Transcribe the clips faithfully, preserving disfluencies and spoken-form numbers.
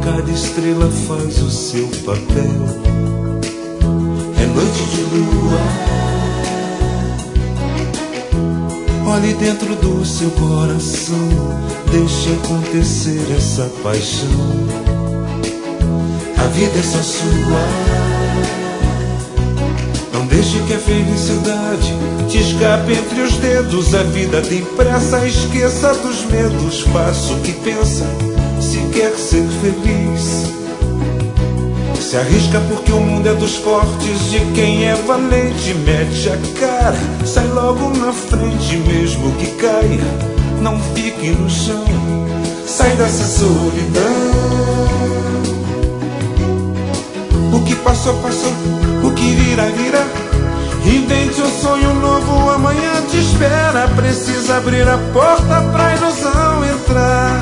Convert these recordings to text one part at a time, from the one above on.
cada estrela faz o seu papel. É noite de lua. Olhe dentro do seu coração, deixe acontecer essa paixão. A vida é só sua. Não deixe que a felicidade te escape entre os dedos. A vida tem pressa, esqueça dos medos. Faça o que pensa, se quer ser feliz. Se arrisca porque o mundo é dos fortes, de quem é valente. Mete a cara, sai logo na frente. Mesmo que caia, não fique no chão. Sai dessa solidão. O que passou, passou, o que virá, virá. Invente um sonho novo, amanhã te espera. Precisa abrir a porta pra ilusão entrar.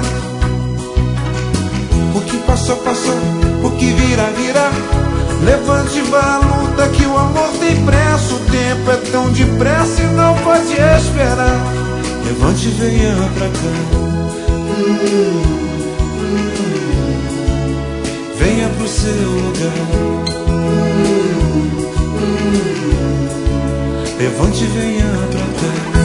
O que passou, passou, o que virá, virá. Levante e vá à luta que o amor tem pressa. O tempo é tão depressa e não pode esperar. Levante e venha pra cá. hum, hum. Venha pro seu lugar. hum, hum. Levante e venha pra cá.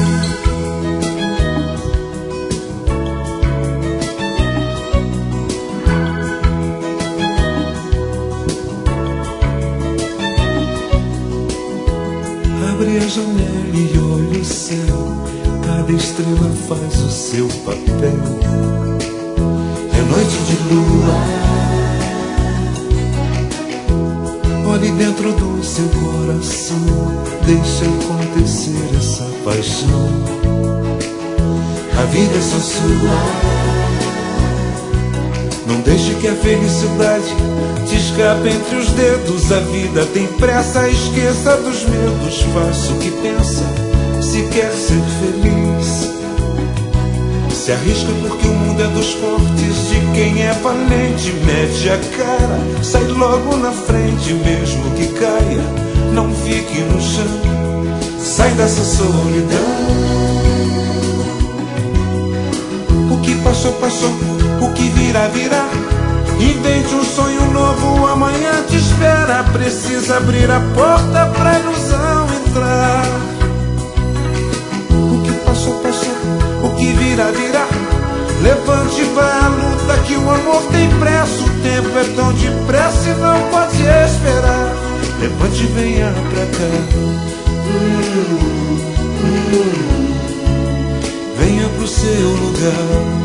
Abre a janela e olha o céu. Cada estrela faz o seu papel. É noite de lua. Olhe dentro do seu coração, deixa acontecer essa paixão. A vida é só sua. Não deixe que a felicidade te escape entre os dedos. A vida tem pressa, esqueça dos medos. Faça o que pensa, se quer ser feliz. Se arrisca porque o mundo é dos fortes, de quem é valente. Mete a cara, sai logo na frente. Mesmo que caia, não fique no chão. Sai dessa solidão. O que passou, passou, o que virá, virá. Invente um sonho novo, amanhã te espera. Precisa abrir a porta pra ilusão entrar. O que passou, passou, o que virá, virá. Levante e vá à luta que o amor tem pressa. O tempo é tão depressa e não pode esperar. Levante e venha pra cá. hum, hum. Venha pro seu lugar.